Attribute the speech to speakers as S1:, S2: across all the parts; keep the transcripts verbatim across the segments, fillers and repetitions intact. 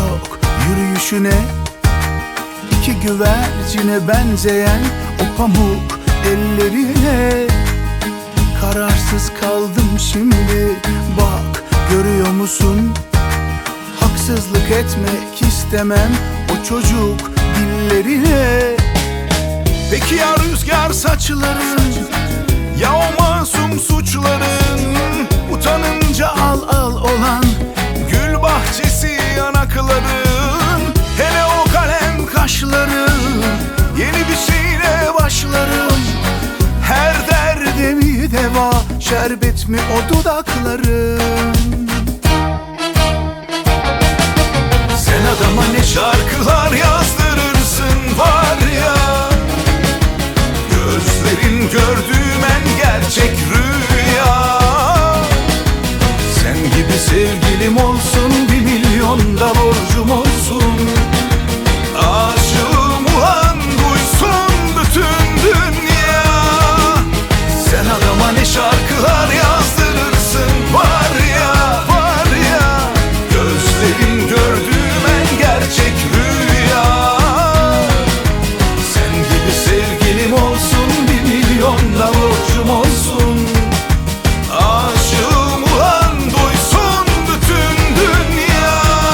S1: yok yürüyüşüne, iki güvercine benzeyen o pamuk ellerine. Kararsız kaldım şimdi, bak görüyor musun? Haksızlık etmek istemem o çocuk dillerine. Peki ya rüzgar saçların, ya o masum suçların, utanınca al al olan gül bahçesi yanakların, hele o kalem kaşların, yeni bir şeyle başlarım. Her derde mi deva, şerbet mi o dudakların? Sen adama ne şarkılar yazdırırsın var ya, gözlerin gördüğüm en gerçek rüya. Sen gibi sevgilim olsun, bir milyon da borcum olsun. Aşığım ulan duysun bütün dünya. Sen adama ne şarkılar yazdırırsın var ya, var ya, gözlerin gördüğüm en gerçek rüya. Sen gibi sevgilim olsun, bir milyon da borcum olsun. Aşığım ulan duysun bütün dünya.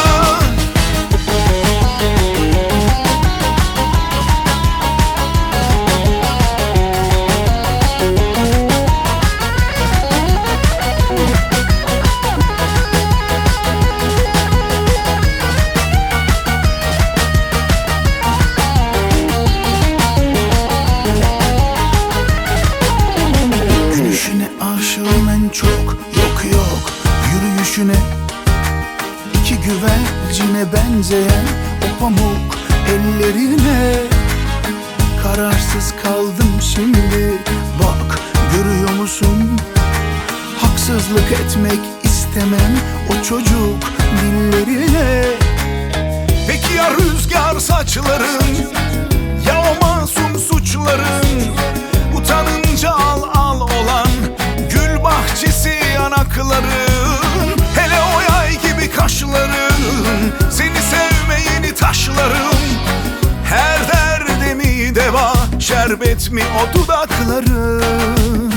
S1: Gülüşüne aşığım en çok, yok yok yürüyüşüne, iki güvercine benzeyen o pamuk ellerine. Kararsız kaldım şimdi, bak görüyor musun? Haksızlık etmek istemem o çocuk dillerine. Peki ya rüzgar saçların, ya o masum suçların, utanınca al al olan gül bahçesi yanakların, hele o yay gibi kaşların, seni sevmeyeni taşlarım. Her derde mi deva, şerbet mi o dudakların?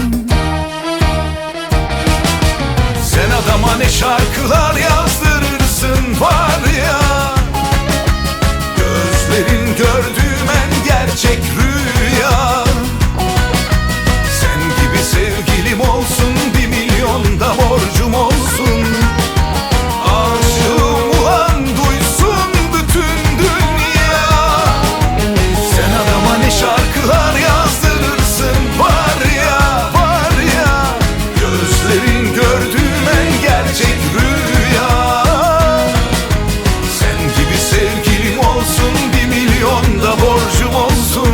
S1: Sen adama ne şarkılar yazdırırsın var ya, gözlerin gördüğüm en gerçek rüya. Sen gibi sevgilim olsun, bir milyon da borcum olsun. Aşığım ulan duysun bütün dünya. Sen adama ne şarkılar yazdırırsın var ya, var ya, gözlerin gördüğüm en gerçek rüya. Sen gibi sevgilim olsun, bir milyon da borcum olsun.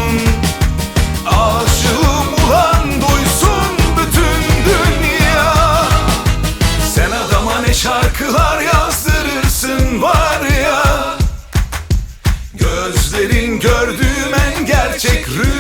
S1: Aşığım ulan duysun bütün dünya. Sen adama ne şarkılar yazdırırsın var ya, gözlerin gördüğüm en gerçek rüya.